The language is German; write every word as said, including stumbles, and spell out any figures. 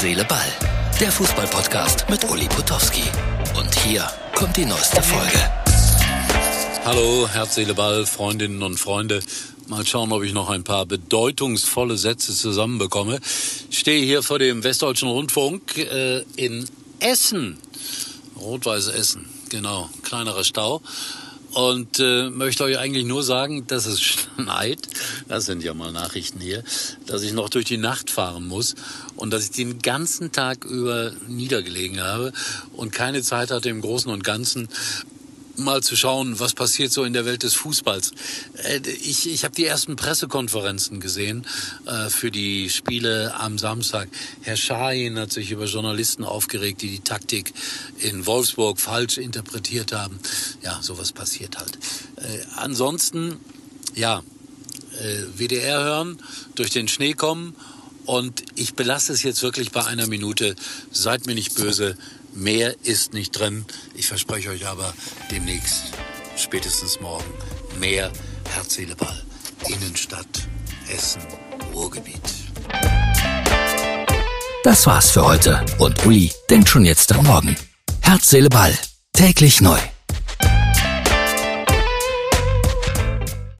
Seele, Ball. Der Fußball-Podcast mit Uli Potowski. Und hier kommt die neueste Folge. Hallo, Herz, Seele, Ball, Freundinnen und Freunde. Mal schauen, ob ich noch ein paar bedeutungsvolle Sätze zusammenbekomme. Ich stehe hier vor dem Westdeutschen Rundfunk äh, in Essen. Rot-Weiß Essen, genau, kleinerer Stau. Und äh, möchte euch eigentlich nur sagen, dass es schneit. Das sind ja mal Nachrichten hier. Dass ich noch durch die Nacht fahren muss und dass ich den ganzen Tag über niedergelegen habe und keine Zeit hatte, im Großen und Ganzen mal zu schauen, was passiert so in der Welt des Fußballs. Äh, ich ich habe die ersten Pressekonferenzen gesehen äh, für die Spiele am Samstag. Herr Şahin hat sich über Journalisten aufgeregt, die die Taktik in Wolfsburg falsch interpretiert haben. Ja, sowas passiert halt. Äh, ansonsten, ja, äh, W D R hören, durch den Schnee kommen und ich belasse es jetzt wirklich bei einer Minute. Seid mir nicht böse. Mehr ist nicht drin. Ich verspreche euch aber demnächst, spätestens morgen, mehr Herz, Seele, Ball. Innenstadt, Essen, Ruhrgebiet. Das war's für heute. Und Uli denkt schon jetzt an morgen. Herz, Seele, Ball. Täglich neu.